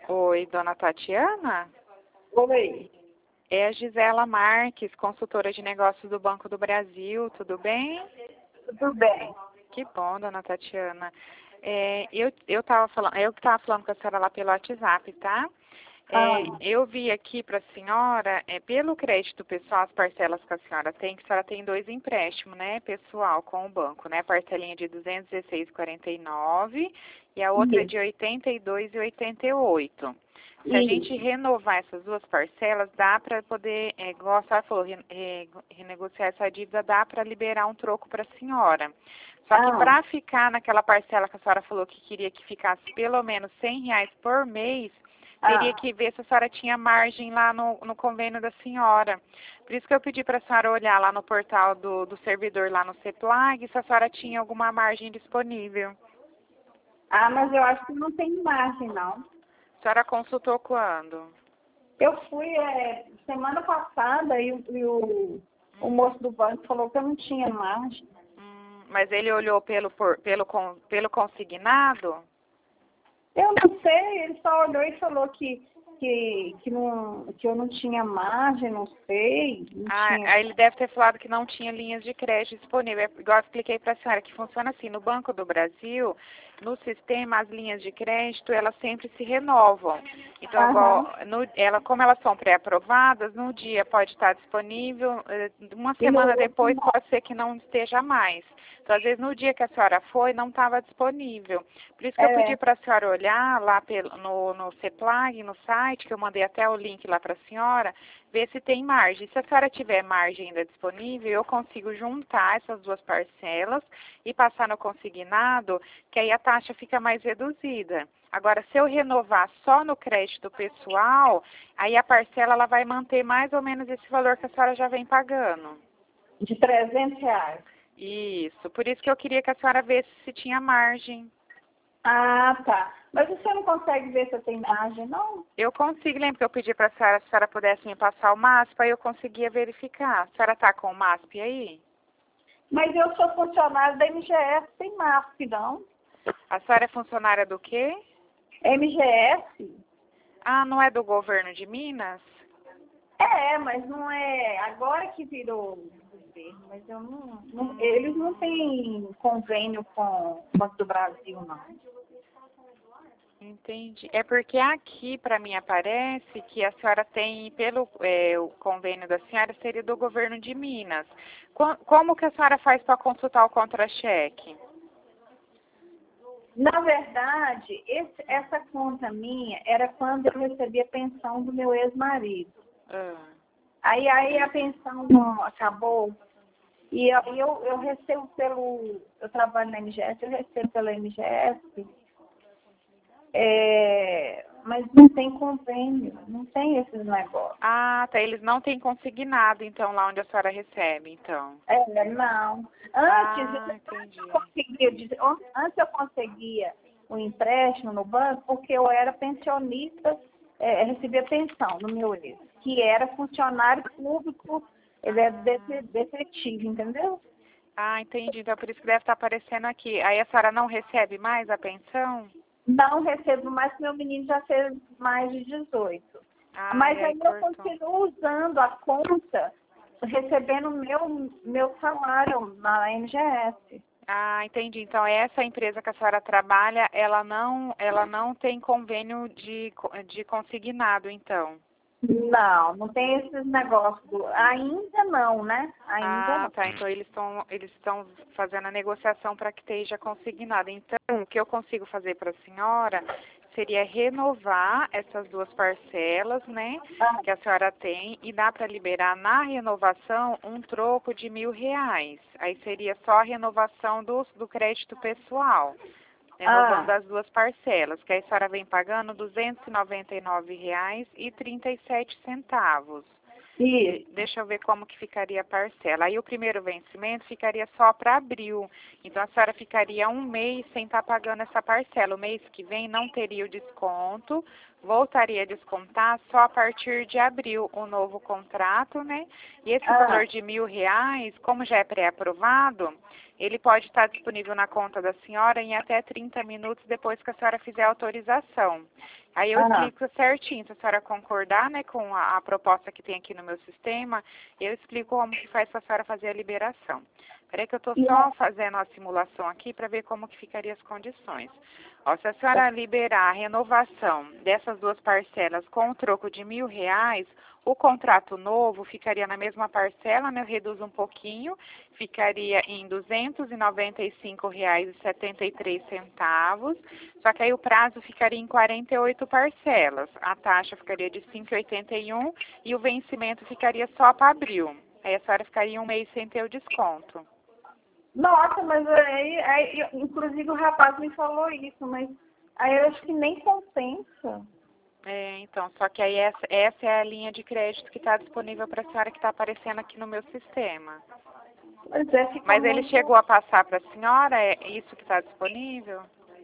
Oi, dona Tatiana? Oi, É a Gisela Marques, consultora de negócios do Banco do Brasil, tudo bem? tudo bem? Que bom, dona Tatiana. Eu que estava falando com a senhora lá pelo WhatsApp, tá? Ah, Eu vi aqui para a senhora, pelo crédito pessoal, as parcelas que a senhora tem, que a senhora tem 2 empréstimos, né, pessoal, com o banco, né? Parcelinha de 216,49 e a outra isso, de 82,88. Se a gente isso. renovar essas 2 parcelas, dá para poder, igual a senhora falou, renegociar essa dívida, dá para liberar um troco para a senhora. Só que Ah, para ficar naquela parcela que a senhora falou que queria que ficasse pelo menos R$ 100 por mês, teria ah. que ver se a senhora tinha margem lá no convênio da senhora. Por isso que eu pedi para a senhora olhar lá no portal do servidor, lá no CEPLAG, se a senhora tinha alguma margem disponível. Mas eu acho que não tem margem, não. A senhora consultou quando? Eu fui semana passada o moço do banco falou que eu não tinha margem. Mas ele olhou pelo consignado? Eu não sei, ele só olhou e falou que eu não tinha margem, não sei, não tinha. Aí ele deve ter falado que não tinha linhas de crédito disponíveis. Igual eu expliquei para a senhora, que funciona assim, no Banco do Brasil, no sistema, as linhas de crédito, elas sempre se renovam. Então, Aham. como elas são pré-aprovadas, no dia pode estar disponível, uma E no semana outro depois não. pode ser que não esteja mais. Então, às vezes, no dia que a senhora foi, não estava disponível. Por isso que eu pedi É, para a senhora olhar lá no CEPLAG, no site, que eu mandei até o link lá para a senhora, ver se tem margem. Se a senhora tiver margem ainda disponível, eu consigo juntar essas 2 parcelas e passar no consignado, que aí a taxa fica mais reduzida. Agora, se eu renovar só no crédito pessoal, aí a parcela ela vai manter mais ou menos esse valor que a senhora já vem pagando. de R$ 300. Isso. Por isso que eu queria que a senhora visse se tinha margem. Tá. Mas você não consegue ver se eu tenho margem, não? Eu consigo, lembra que eu pedi para a senhora se a senhora pudesse me passar o MASP, aí eu conseguia verificar. A senhora está com o MASP aí? Mas eu sou funcionária da MGS, tem MASP, não? A senhora é funcionária do quê? MGS? Ah, não é do governo de Minas? Mas não é. Agora que virou governo, mas eu eles não têm convênio com o Banco do Brasil, não. Entendi. É porque aqui para mim aparece que a senhora tem, o convênio da senhora seria do governo de Minas. Como que a senhora faz para consultar o contra-cheque? Na verdade, essa conta minha era quando eu recebia pensão do meu ex-marido. Ah, Aí a pensão não acabou. E aí eu recebo eu trabalho na MGS, eu recebo pela MGS, mas não tem convênio, não tem esses negócios. tá. Eles não têm consignado, então, lá onde a senhora recebe, então. Não. Entendi. Antes eu conseguia o empréstimo no banco porque eu era pensionista, recebia pensão no meu ex, que era funcionário público, ele é detetive, entendeu? Entendi. Então, por isso que deve estar aparecendo aqui. Aí a senhora não recebe mais a pensão? Não recebo mais, porque meu menino já fez mais de 18. E Mas aí aí eu cortou. continuo usando a conta, recebendo meu salário na MGS. Entendi. Então, essa empresa que a senhora trabalha, ela não tem convênio de consignado, então. Não tem esses negócios. Ainda não, né? Ainda não. Tá. Então, eles estão fazendo a negociação para que esteja consignado. Então, o que eu consigo fazer para a senhora seria renovar essas 2 parcelas, né, Ah, que a senhora tem, e dá para liberar na renovação um troco de R$ 1.000. Aí seria só a renovação do crédito pessoal, renovando as 2 parcelas, que aí a senhora vem pagando R$ 299,37. isso. Deixa eu ver como que ficaria a parcela. Aí o primeiro vencimento ficaria só para abril. Então a senhora ficaria um mês sem estar pagando essa parcela. O mês que vem não teria o desconto, voltaria a descontar só a partir de abril o novo contrato, né? E esse valor de R$ 1.000, como já é pré-aprovado, ele pode estar disponível na conta da senhora em até 30 minutos depois que a senhora fizer a autorização. Aí eu explico certinho, se a senhora concordar, né, com a proposta que tem aqui no meu sistema, eu explico como que faz para a senhora fazer a liberação. Peraí que eu estou só fazendo a simulação aqui para ver como que ficaria as condições. Ó, se a senhora liberar a renovação dessas duas parcelas com o troco de R$ 1.000, o contrato novo ficaria na mesma parcela, né, eu reduzo um pouquinho, ficaria em R$ 295,73, só que aí o prazo ficaria em 48 parcelas. A taxa ficaria de R$ 5,81 e o vencimento ficaria só para abril. Aí a senhora ficaria um mês sem ter o desconto. Nossa, mas aí, inclusive o rapaz me falou isso, mas aí eu acho que nem compensa. Então, só que aí essa é a linha de crédito que está disponível para a senhora que está aparecendo aqui no meu sistema. Mas ele chegou a passar para a senhora? É isso que está disponível?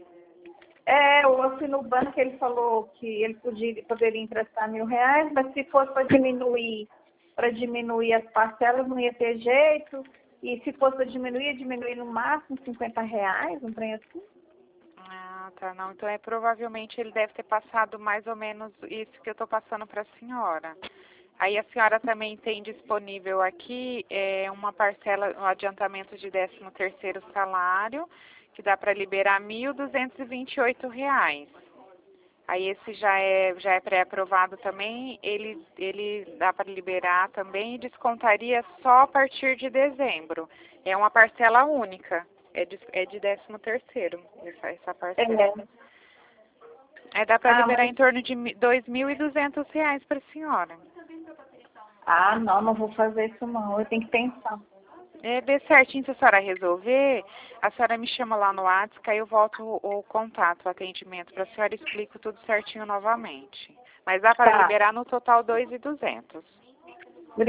O Nubank ele falou que ele poderia emprestar R$ 1.000, mas se fosse para diminuir as parcelas não ia ter jeito. E se fosse para diminuir, no máximo R$ 50, um trem assim. Ah, tá, não. Então provavelmente ele deve ter passado mais ou menos isso que eu estou passando para a senhora. Aí a senhora também tem disponível aqui uma parcela, um adiantamento de 13º salário, que dá para liberar R$ 1.228. Aí esse já é pré-aprovado também, ele dá para liberar também e descontaria só a partir de dezembro. É uma parcela única, é de 13º, essa parcela. Aí dá para liberar em torno de R$ 2.200 para a senhora. Ah, não vou fazer isso não, eu tenho que pensar. Vê certinho, se a senhora resolver, a senhora me chama lá no WhatsApp, que aí eu volto o contato, o atendimento, para a senhora explico tudo certinho novamente. Mas dá para liberar no total R$ 2.200.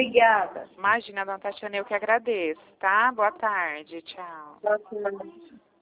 Obrigada. Imagina, dona Tatiana, eu que agradeço, tá? Boa tarde, tchau. Boa tarde.